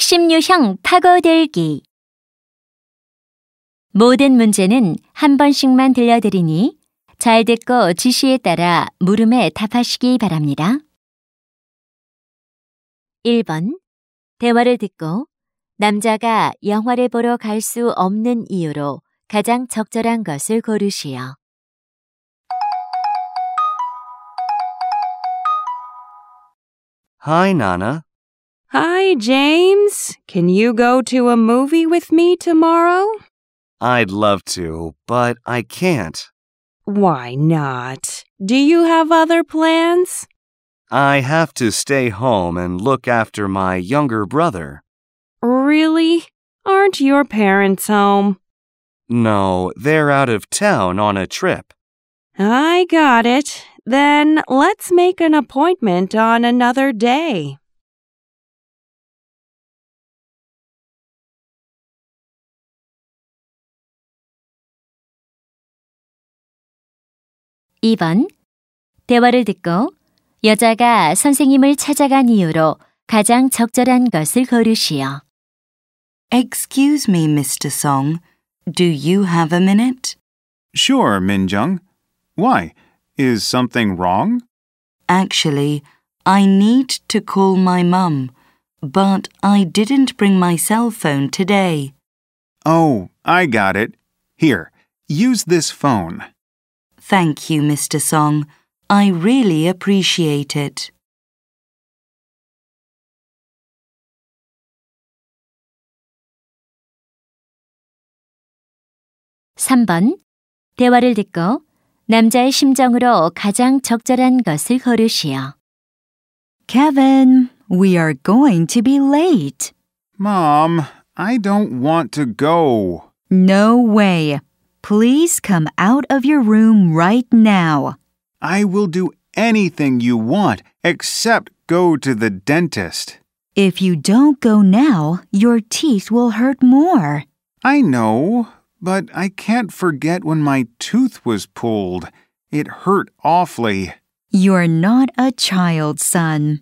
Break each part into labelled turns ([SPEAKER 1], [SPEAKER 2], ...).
[SPEAKER 1] 핵심 유형 파고들기. 모든 문제는 한 번씩만 들려드리니 잘 듣고 지시에 따라 물음에 답하시기 바랍니다. 1번. 대화를 듣고 남자가 영화를 보러 갈 수 없는 이유로 가장 적절한 것을 고르시오.
[SPEAKER 2] Hi, Nana.
[SPEAKER 3] Hi, James. Can you go to a movie with me tomorrow?
[SPEAKER 2] I'd love to, but I can't.
[SPEAKER 3] Why not? Do you have other plans?
[SPEAKER 2] I have to stay home and look after my younger brother.
[SPEAKER 3] Really? Aren't your parents home?
[SPEAKER 2] No, they're out of town on a trip.
[SPEAKER 3] I got it. Then let's make an appointment on another day.
[SPEAKER 1] (2번) 대화를 듣고 여자가 선생님을 찾아간 이유로 가장 적절한 것을 고르시오.
[SPEAKER 4] Excuse me, Mr. Song. Do you have a minute?
[SPEAKER 5] Sure, Minjung. Why? Is something wrong?
[SPEAKER 4] Actually, I need to call my mum, but I didn't bring my cell phone today.
[SPEAKER 5] Oh, I got it. Here, use this phone.
[SPEAKER 4] Thank you, Mr. Song. I really appreciate it.
[SPEAKER 1] (3번) 대화를 듣고 남자의 심정으로 가장 적절한 것을 고르시오.
[SPEAKER 6] Kevin, we are going to be late.
[SPEAKER 5] Mom, I don't want to go.
[SPEAKER 6] No way. Please come out of your room right now.
[SPEAKER 5] I will do anything you want except go to the dentist.
[SPEAKER 6] If you don't go now, your teeth will hurt more.
[SPEAKER 5] I know, but I can't forget when my tooth was pulled. It hurt awfully.
[SPEAKER 6] You're not a child, son.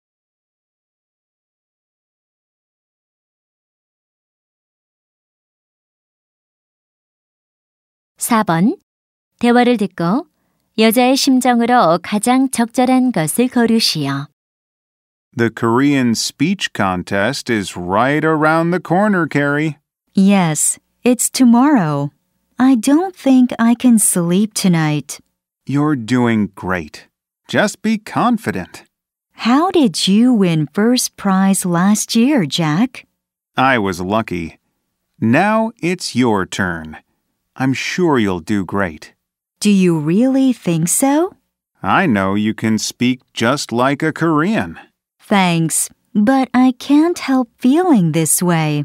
[SPEAKER 1] (4번) 대화를 듣고 여자의 심정으로 가장 적절한 것을 고르시오.
[SPEAKER 5] The Korean speech contest is right around the corner, Carrie.
[SPEAKER 6] Yes, it's tomorrow. I don't think I can sleep tonight.
[SPEAKER 5] You're doing great. Just be confident.
[SPEAKER 6] How did you win first prize last year, Jack?
[SPEAKER 5] I was lucky. Now it's your turn. I'm sure you'll do great.
[SPEAKER 6] Do you really think so?
[SPEAKER 5] I know you can speak just like a Korean.
[SPEAKER 6] Thanks, but I can't help feeling this way.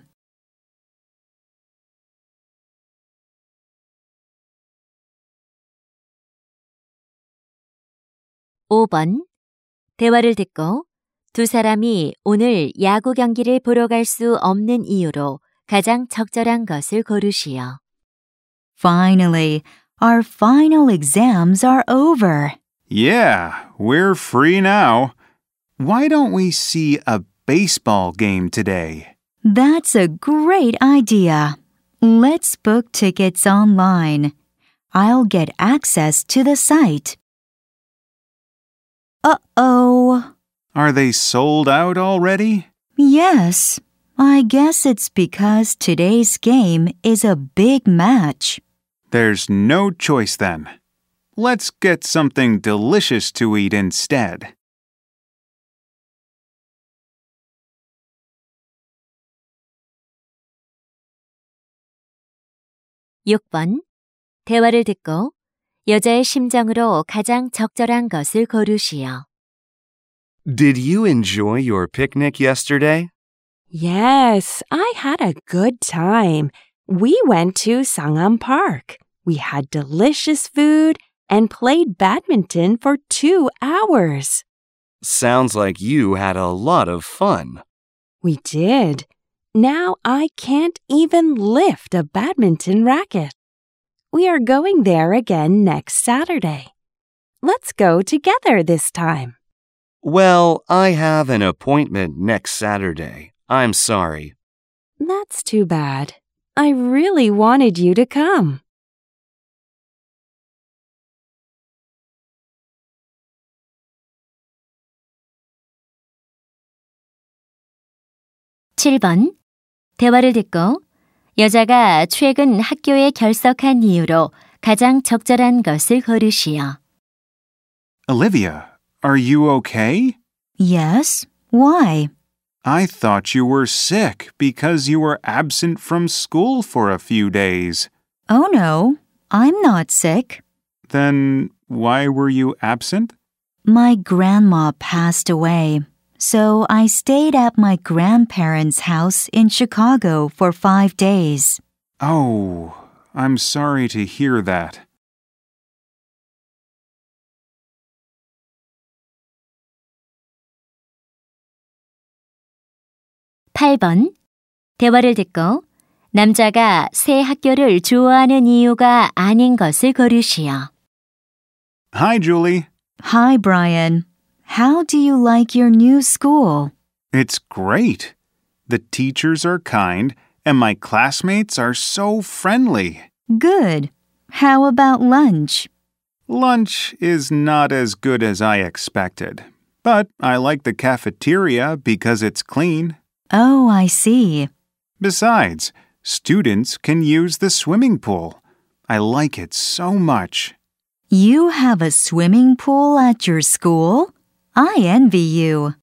[SPEAKER 1] (5번) 대화를 듣고 두 사람이 오늘 야구 경기를 보러 갈 수 없는 이유로 가장 적절한 것을 고르시오.
[SPEAKER 6] Finally, our final exams are over.
[SPEAKER 5] Yeah, we're free now. Why don't we see a baseball game today?
[SPEAKER 6] That's a great idea. Let's book tickets online. I'll get access to the site. Uh-oh.
[SPEAKER 5] Are they sold out already?
[SPEAKER 6] Yes. I guess it's because today's game is a big match.
[SPEAKER 5] There's no choice then. Let's get something delicious to eat instead.
[SPEAKER 1] (6번) 대화를 듣고 여자의 심정으로 가장 적절한 것을 고르시오.
[SPEAKER 2] Did you enjoy your picnic yesterday?
[SPEAKER 3] Yes, I had a good time. We went to Sangam Park. We had delicious food and played badminton for 2 hours.
[SPEAKER 2] Sounds like you had a lot of fun.
[SPEAKER 3] We did. Now I can't even lift a badminton racket. We are going there again next Saturday. Let's go together this time.
[SPEAKER 2] Well, I have an appointment next Saturday. I'm sorry.
[SPEAKER 3] That's too bad. I really wanted you to come.
[SPEAKER 1] (7번) 대화를 듣고 여자가 최근 학교에 결석한 이유로 가장 적절한 것을 고르시오.
[SPEAKER 5] Olivia, are you okay?
[SPEAKER 6] Yes? Why?
[SPEAKER 5] I thought you were sick because you were absent from school for a few days.
[SPEAKER 6] Oh no, I'm not sick.
[SPEAKER 5] Then why were you absent?
[SPEAKER 6] My grandma passed away, so I stayed at my grandparents' house in Chicago for 5 days.
[SPEAKER 5] Oh, I'm sorry to hear that.
[SPEAKER 1] (8번) 대화를 듣고 남자가 새 학교를 좋아하는 이유가 아닌 것을 고르시오.
[SPEAKER 5] Hi, Julie.
[SPEAKER 6] Hi, Brian. How do you like your new school?
[SPEAKER 5] It's great. The teachers are kind, and my classmates are so friendly.
[SPEAKER 6] Good. How about lunch?
[SPEAKER 5] Lunch is not as good as I expected, but I like the cafeteria because it's clean.
[SPEAKER 6] Oh, I see.
[SPEAKER 5] Besides, students can use the swimming pool. I like it so much.
[SPEAKER 6] You have a swimming pool at your school? I envy you.